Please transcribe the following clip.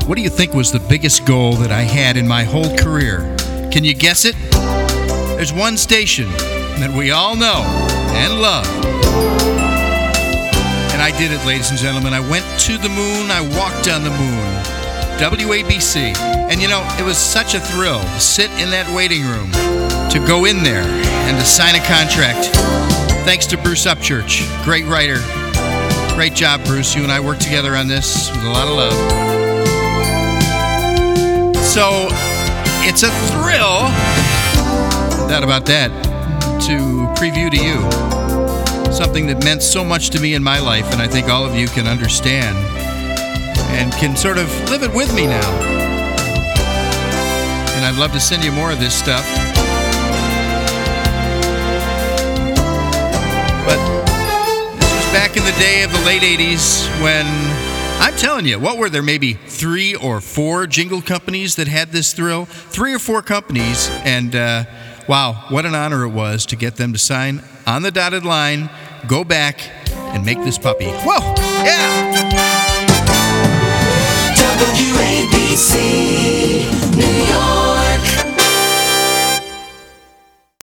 What do you think was the biggest goal that I had in my whole career? Can you guess it? There's one station that we all know and love. And I did it, ladies and gentlemen. I went to the moon. I walked on the moon. WABC. And you know, it was such a thrill to sit in that waiting room, to go in there and to sign a contract. Thanks to Bruce Upchurch, great writer. Great job, Bruce. You and I worked together on this with a lot of love. So, it's a thrill, no doubt about that, to preview to you something that meant so much to me in my life, and I think all of you can understand and can sort of live it with me now. And I'd love to send you more of this stuff. But this was back in the day of the late 80s when, I'm telling you, what were there, maybe 3 or 4 jingle companies that had this thrill? 3 or 4 companies, and wow, what an honor it was to get them to sign on the dotted line, go back, and make this puppy. Whoa, yeah!